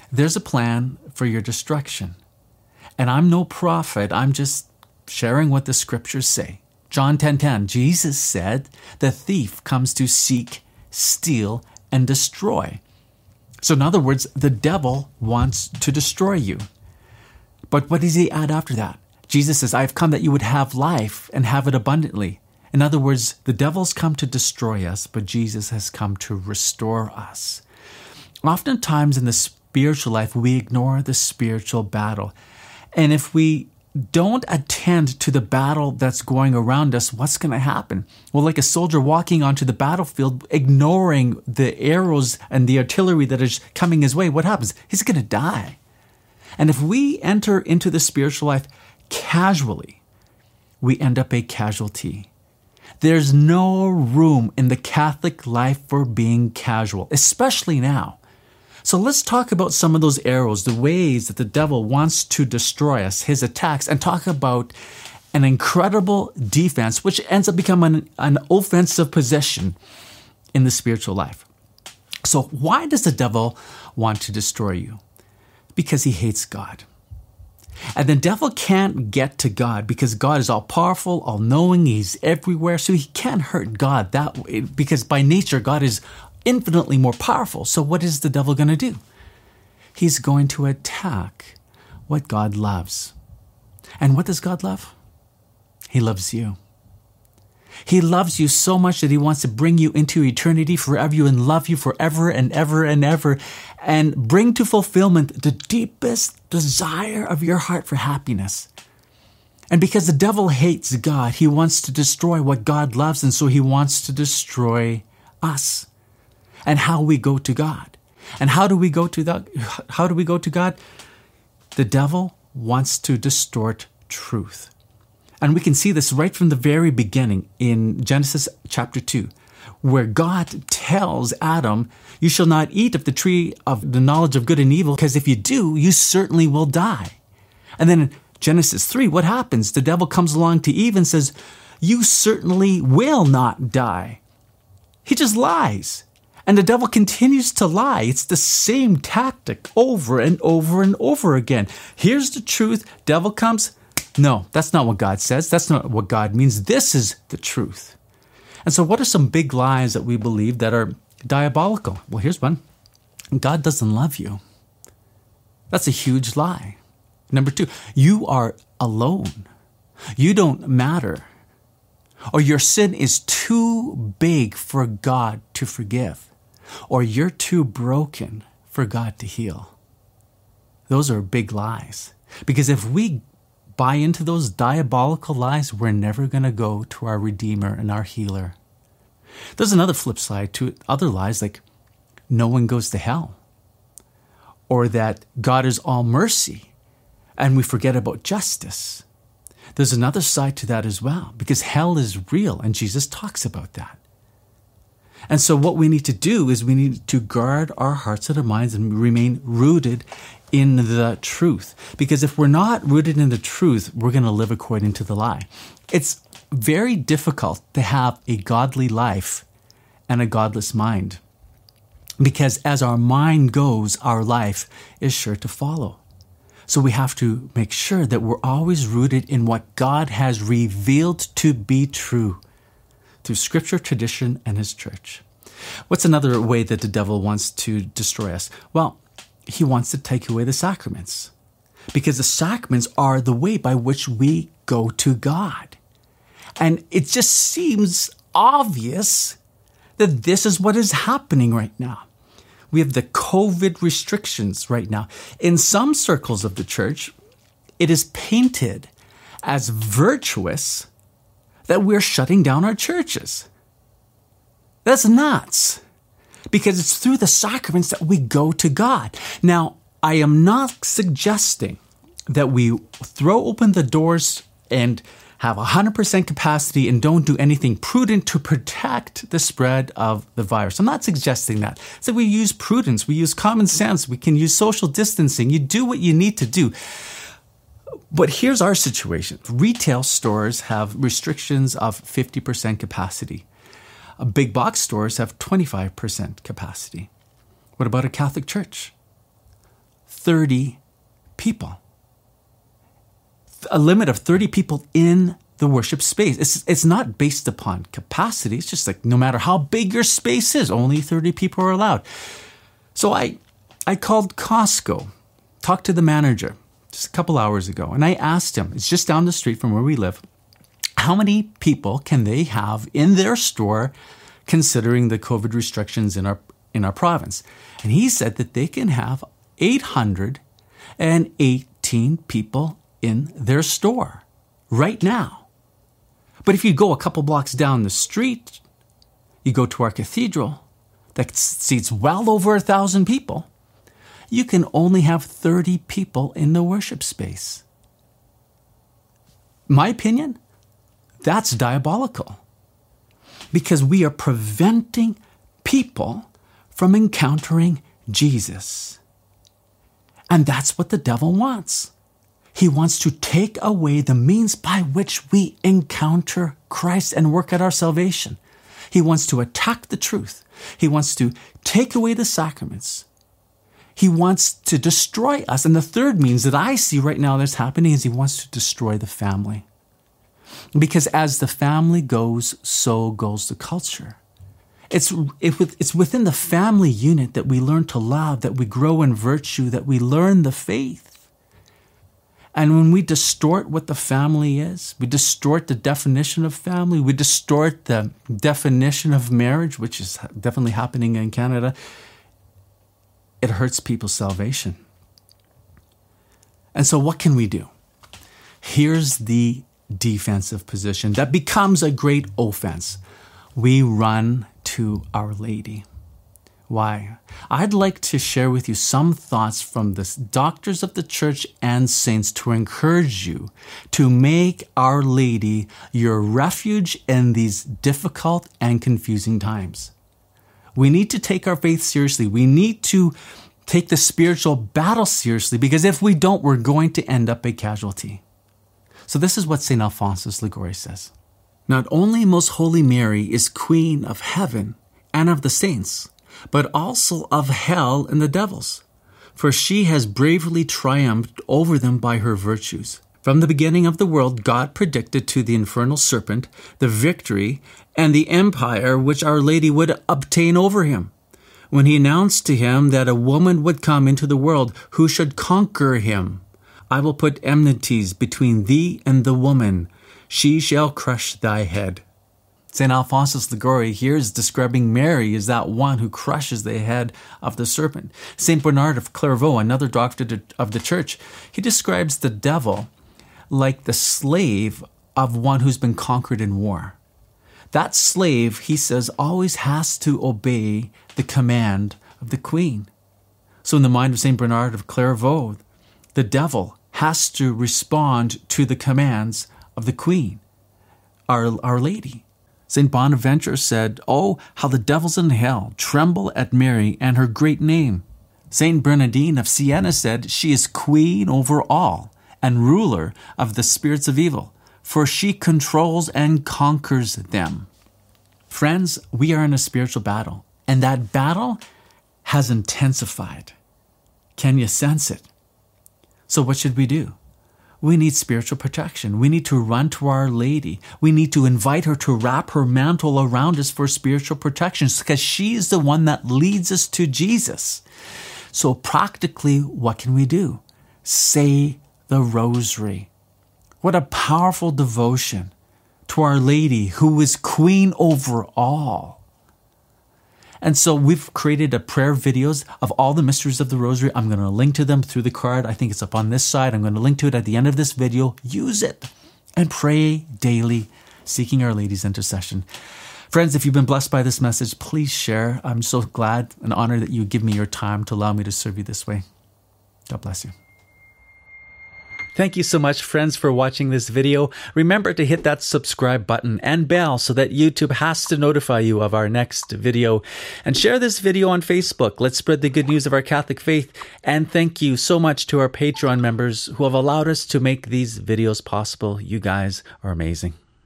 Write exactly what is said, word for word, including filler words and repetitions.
There's a plan for your destruction. And I'm no prophet. I'm just sharing what the scriptures say. John ten ten, Jesus said, the thief comes to seek, steal, and destroy. So in other words, the devil wants to destroy you. But what does he add after that? Jesus says, I've come that you would have life and have it abundantly. In other words, the devil's come to destroy us, but Jesus has come to restore us. Oftentimes in the spiritual life, we ignore the spiritual battle. And if we don't attend to the battle that's going around us, what's going to happen? Well, like a soldier walking onto the battlefield, ignoring the arrows and the artillery that is coming his way, what happens? He's going to die. And if we enter into the spiritual life casually, we end up a casualty. There's no room in the Catholic life for being casual, especially now. So let's talk about some of those arrows, the ways that the devil wants to destroy us, his attacks, and talk about an incredible defense, which ends up becoming an, an offensive position in the spiritual life. So why does the devil want to destroy you? Because he hates God. And the devil can't get to God because God is all powerful, all knowing, he's everywhere. So he can't hurt God that way because by nature, God is infinitely more powerful. So what is the devil going to do? He's going to attack what God loves. And what does God love? He loves you. He loves you so much that he wants to bring you into eternity forever you and love you forever and ever and ever and bring to fulfillment the deepest desire of your heart for happiness. And because the devil hates God, he wants to destroy what God loves, and so he wants to destroy us and how we go to God. And how do we go to the, how do we go to God? The devil wants to distort truth. And we can see this right from the very beginning in Genesis chapter two, where God tells Adam, you shall not eat of the tree of the knowledge of good and evil, because if you do, you certainly will die. And then in Genesis three, what happens? The devil comes along to Eve and says, you certainly will not die. He just lies. And the devil continues to lie. It's the same tactic over and over and over again. Here's the truth. Devil comes. No, that's not what God says. That's not what God means. This is the truth. And so what are some big lies that we believe that are diabolical? Well, here's one. God doesn't love you. That's a huge lie. Number two, you are alone. You don't matter. Or your sin is too big for God to forgive. Or you're too broken for God to heal. Those are big lies. Because if we buy into those diabolical lies, we're never going to go to our Redeemer and our Healer. There's another flip side to other lies, like no one goes to hell, or that God is all mercy and we forget about justice. There's another side to that as well, because hell is real and Jesus talks about that. And so what we need to do is we need to guard our hearts and our minds and remain rooted in the truth. Because if we're not rooted in the truth, we're going to live according to the lie. It's very difficult to have a godly life and a godless mind. Because as our mind goes, our life is sure to follow. So we have to make sure that we're always rooted in what God has revealed to be true through scripture, tradition, and his church. What's another way that the devil wants to destroy us? Well, he wants to take away the sacraments, because the sacraments are the way by which we go to God. And it just seems obvious that this is what is happening right now. We have the COVID restrictions right now. In some circles of the church, it is painted as virtuous that we're shutting down our churches. That's nuts. Because it's through the sacraments that we go to God. Now, I am not suggesting that we throw open the doors and have one hundred percent capacity and don't do anything prudent to protect the spread of the virus. I'm not suggesting that. So we use prudence, we use common sense, we can use social distancing. You do what you need to do. But here's our situation. Retail stores have restrictions of fifty percent capacity. Big box stores have twenty-five percent capacity. What about a Catholic church? thirty people. A limit of thirty people in the worship space. It's, it's not based upon capacity. It's just like no matter how big your space is, only thirty people are allowed. So I, I called Costco, talked to the manager just a couple hours ago, and I asked him, it's just down the street from where we live, how many people can they have in their store considering the COVID restrictions in our in our province? And he said that they can have eight hundred eighteen people in their store right now. But if you go a couple blocks down the street, you go to our cathedral that seats well over a thousand people, you can only have thirty people in the worship space. My opinion, that's diabolical, because we are preventing people from encountering Jesus. And that's what the devil wants. He wants to take away the means by which we encounter Christ and work at our salvation. He wants to attack the truth. He wants to take away the sacraments. He wants to destroy us. And the third means that I see right now that's happening is he wants to destroy the family. Because as the family goes, so goes the culture. It's, it's within the family unit that we learn to love, that we grow in virtue, that we learn the faith. And when we distort what the family is, we distort the definition of family, we distort the definition of marriage, which is definitely happening in Canada, it hurts people's salvation. And so what can we do? Here's the defensive position that becomes a great offense. We run to Our Lady. Why? I'd like to share with you some thoughts from the doctors of the church and saints to encourage you to make Our Lady your refuge in these difficult and confusing times. We need to take our faith seriously. We need to take the spiritual battle seriously, because if we don't, we're going to end up a casualty. So this is what Saint Alphonsus Liguori says. Not only Most Holy Mary is Queen of Heaven and of the saints, but also of hell and the devils, for she has bravely triumphed over them by her virtues. From the beginning of the world, God predicted to the infernal serpent the victory and the empire which Our Lady would obtain over him, when he announced to him that a woman would come into the world who should conquer him. I will put enmities between thee and the woman. She shall crush thy head. Saint Alphonsus Liguori here is describing Mary as that one who crushes the head of the serpent. Saint Bernard of Clairvaux, another doctor of the church, he describes the devil like the slave of one who's been conquered in war. That slave, he says, always has to obey the command of the queen. So in the mind of Saint Bernard of Clairvaux, the devil has to respond to the commands of the queen, Our, Our Lady. Saint Bonaventure said, "Oh, how the devils in hell tremble at Mary and her great name." Saint Bernardine of Siena said, "She is queen over all and ruler of the spirits of evil, for she controls and conquers them." Friends, we are in a spiritual battle, and that battle has intensified. Can you sense it? So what should we do? We need spiritual protection. We need to run to Our Lady. We need to invite her to wrap her mantle around us for spiritual protection, because she is the one that leads us to Jesus. So practically, what can we do? Say the Rosary. What a powerful devotion to Our Lady, who is queen over all. And so we've created a prayer videos of all the mysteries of the Rosary. I'm going to link to them through the card. I think it's up on this side. I'm going to link to it at the end of this video. Use it and pray daily, seeking Our Lady's intercession. Friends, if you've been blessed by this message, please share. I'm so glad and honored that you give me your time to allow me to serve you this way. God bless you. Thank you so much, friends, for watching this video. Remember to hit that subscribe button and bell so that YouTube has to notify you of our next video. And share this video on Facebook. Let's spread the good news of our Catholic faith. And thank you so much to our Patreon members who have allowed us to make these videos possible. You guys are amazing.